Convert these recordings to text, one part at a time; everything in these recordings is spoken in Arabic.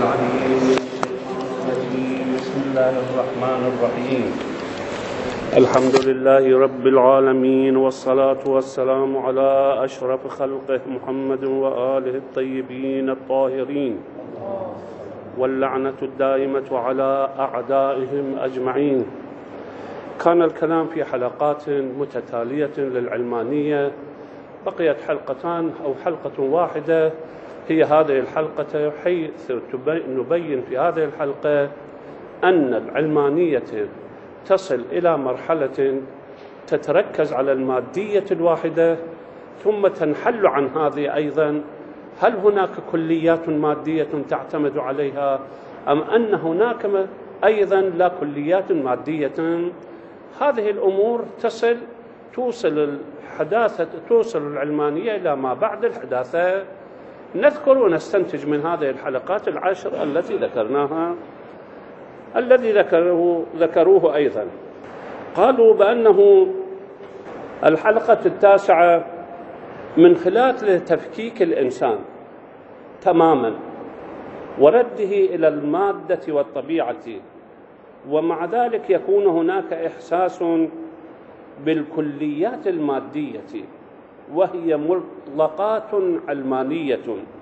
العليم من الشيطان الرجيم. بسم الله الرحمن الرحيم. الحمد لله رب العالمين، والصلاة والسلام على أشرف خلقه محمد وآله الطيبين الطاهرين، واللعنة الدائمة على أعدائهم أجمعين. كان الكلام في حلقات متتالية للعلمانية، بقيت حلقتان أو حلقة واحدة هي هذه الحلقة، حيث نبين في هذه الحلقة أن العلمانية تصل إلى مرحلة تتركز على المادية الواحدة، ثم تنحل عن هذه أيضا. هل هناك كليات مادية تعتمد عليها، أم أن هناك أيضا لا كليات مادية؟ هذه الأمور توصل العلمانية إلى ما بعد الحداثة. نذكر ونستنتج من هذه الحلقات العشر التي ذكرناها، الذي ذكروه أيضا. قالوا بأنه الحلقة التاسعة من خلال تفكيك الإنسان تماما ورده إلى المادة والطبيعة، ومع ذلك يكون هناك إحساس بالكليات المادية، وهي مطلقات علمانية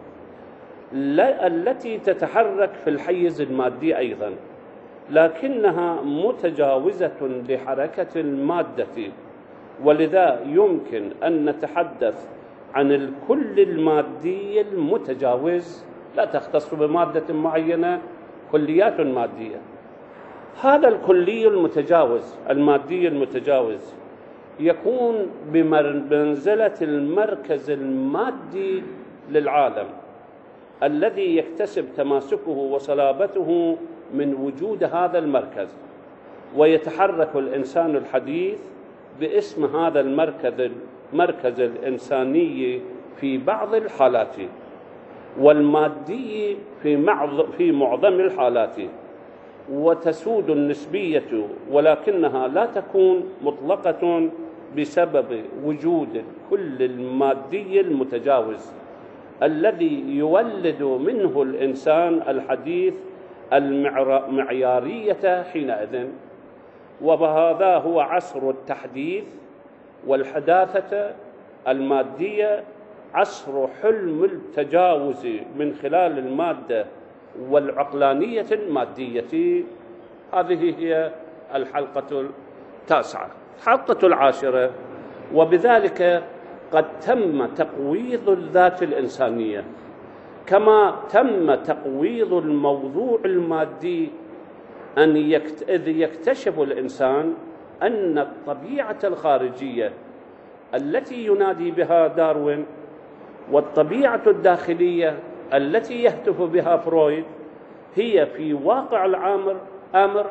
التي تتحرك في الحيز المادي أيضا، لكنها متجاوزة لحركة المادة، ولذا يمكن أن نتحدث عن الكل المادي المتجاوز، لا تختص بمادة معينة، كليات مادية. هذا الكلي المتجاوز المادي المتجاوز يكون بمنزلة المركز المادي للعالم، الذي يكتسب تماسكه وصلابته من وجود هذا المركز، ويتحرك الإنسان الحديث باسم هذا المركز الإنساني في بعض الحالات، والمادي في معظم الحالات، وتسود النسبية، ولكنها لا تكون مطلقة بسبب وجود الكل المادي المتجاوز الذي يولد منه الإنسان الحديث المعيارية حينئذ. وهذا هو عصر التحديث والحداثة المادية، عصر حلم التجاوز من خلال المادة والعقلانية المادية. هذه هي الحلقة التاسعة. الحلقة العاشرة: وبذلك قد تم تقويض الذات الإنسانية، كما تم تقويض الموضوع المادي، إذ يكتشف الإنسان أن الطبيعة الخارجية التي ينادي بها داروين، والطبيعة الداخلية التي يهتف بها فرويد، هي في واقع الأمر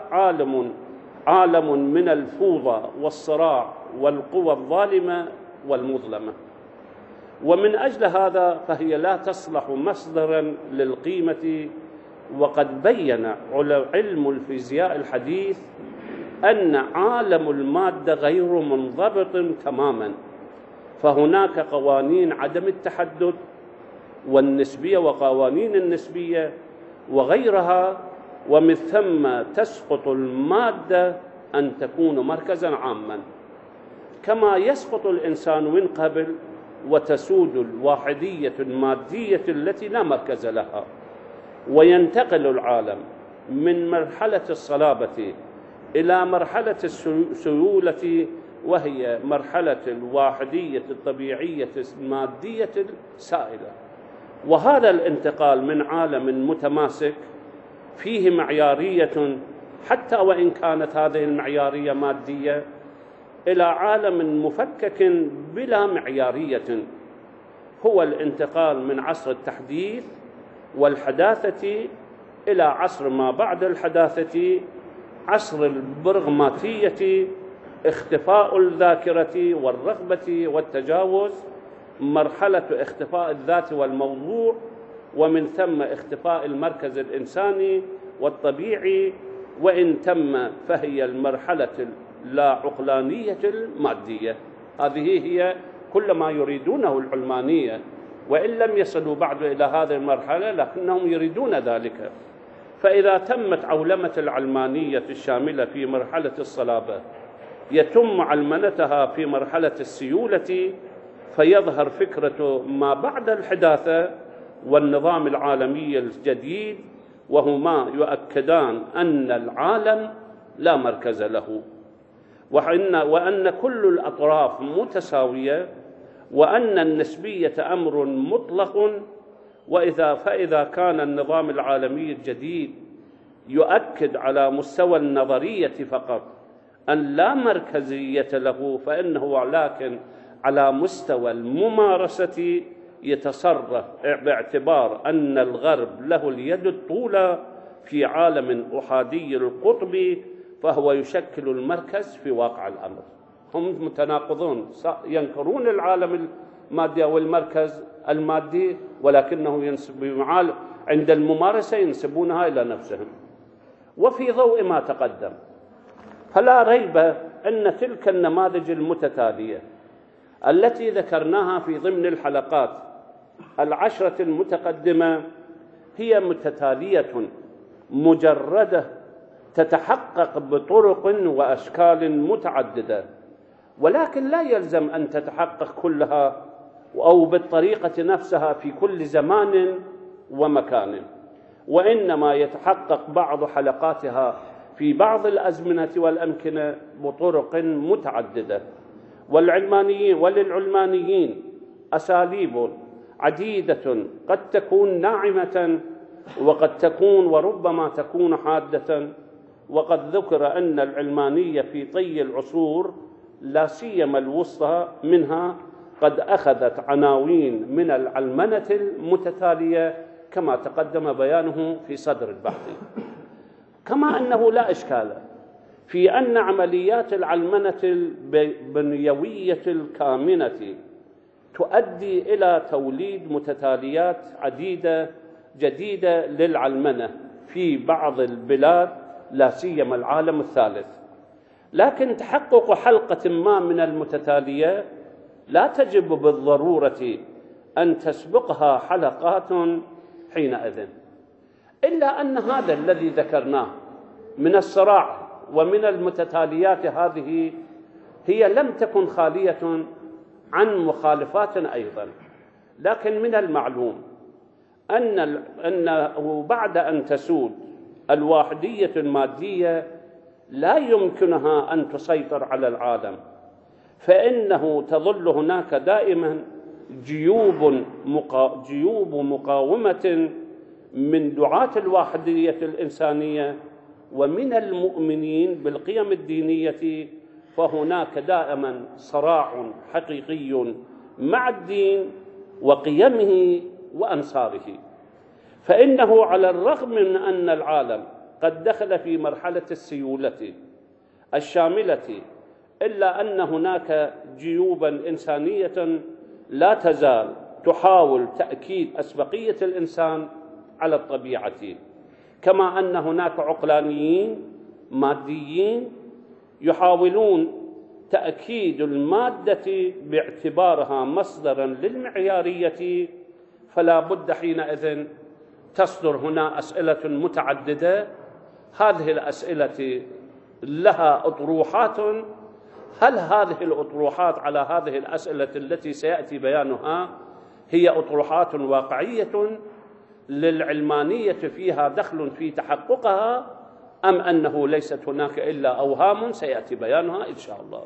عالم من الفوضى والصراع والقوى الظالمة والمظلمة. ومن أجل هذا فهي لا تصلح مصدرا للقيمة. وقد بين علم الفيزياء الحديث أن عالم المادة غير منضبط تماما، فهناك قوانين عدم التحدد والنسبية وقوانين النسبية وغيرها، ومن ثم تسقط المادة أن تكون مركزا عاما، كما يسقط الإنسان من قبل، وتسود الواحدية المادية التي لا مركز لها، وينتقل العالم من مرحلة الصلابة إلى مرحلة السيولة، وهي مرحلة الواحدية الطبيعية المادية السائلة. وهذا الانتقال من عالم متماسك فيه معيارية، حتى وإن كانت هذه المعيارية مادية، إلى عالم مفكك بلا معيارية، هو الانتقال من عصر التحديث والحداثة إلى عصر ما بعد الحداثة، عصر البرغماتية، اختفاء الذاكرة والرغبة والتجاوز، مرحلة اختفاء الذات والموضوع، ومن ثم اختفاء المركز الإنساني والطبيعي، وإن تم فهي المرحلة اللا عقلانية المادية. هذه هي كل ما يريدونه العلمانية وإن لم يصلوا بعد إلى هذه المرحلة لكنهم يريدون ذلك. فإذا تمت عولمة العلمانية الشاملة في مرحلة الصلابة يتم علمنتها في مرحلة السيولة، فيظهر فكرة ما بعد الحداثة والنظام العالمي الجديد، وهما يؤكدان أن العالم لا مركز له، وأن كل الأطراف متساوية، وأن النسبية أمر مطلق. فإذا كان النظام العالمي الجديد يؤكد على مستوى النظرية فقط أن لا مركزية له، فإنه لكن على مستوى الممارسة يتصرف باعتبار أن الغرب له اليد الطولى في عالم أحادي القطب، فهو يشكل المركز في واقع الأمر. هم متناقضون، ينكرون العالم المادي أو المركز المادي، ولكنه عند الممارسة ينسبونها إلى نفسهم. وفي ضوء ما تقدم فلا ريب أن تلك النماذج المتتالية التي ذكرناها في ضمن الحلقات 10 المتقدمة هي متتالية مجردة تتحقق بطرق وأشكال متعددة، ولكن لا يلزم أن تتحقق كلها أو بالطريقة نفسها في كل زمان ومكان، وإنما يتحقق بعض حلقاتها في بعض الأزمنة والأمكنة بطرق متعددة. وللعلمانيين أساليب عديدة قد تكون ناعمة وقد تكون وربما تكون حادة. وقد ذكر أن العلمانية في طي العصور لا سيما الوسطى منها قد أخذت عناوين من العلمنة المتتالية كما تقدم بيانه في صدر البحث. كما أنه لا إشكال في أن عمليات العلمنة البنيوية الكامنة تؤدي إلى توليد متتاليات عديدة جديدة للعلمنة في بعض البلاد لا سيما العالم الثالث، لكن تحقق حلقة ما من المتتالية لا تجب بالضرورة أن تسبقها حلقات حينئذ، إلا أن هذا الذي ذكرناه من الصراع ومن المتتاليات هذه هي لم تكن خالية عن مخالفات أيضا. لكن من المعلوم أنه بعد أن تسود الواحدية المادية لا يمكنها أن تسيطر على العالم، فإنه تظل هناك دائما جيوب مقاومة من دعاة الواحدية الإنسانية ومن المؤمنين بالقيم الدينية، فهناك دائما صراع حقيقي مع الدين وقيمه وأنصاره. فإنه على الرغم من أن العالم قد دخل في مرحلة السيولة الشاملة، إلا أن هناك جيوبا إنسانية لا تزال تحاول تأكيد أسبقية الإنسان على الطبيعة، كما أن هناك عقلانيين ماديين يحاولون تأكيد المادة باعتبارها مصدرا للمعيارية. فلا بد حينئذ تصدر هنا أسئلة متعددة، هذه الأسئلة لها أطروحات. هل هذه الأطروحات على هذه الأسئلة التي سيأتي بيانها هي أطروحات واقعية للعلمانية فيها دخل في تحققها، أم أنه ليست هناك إلا أوهام سيأتي بيانها إن شاء الله؟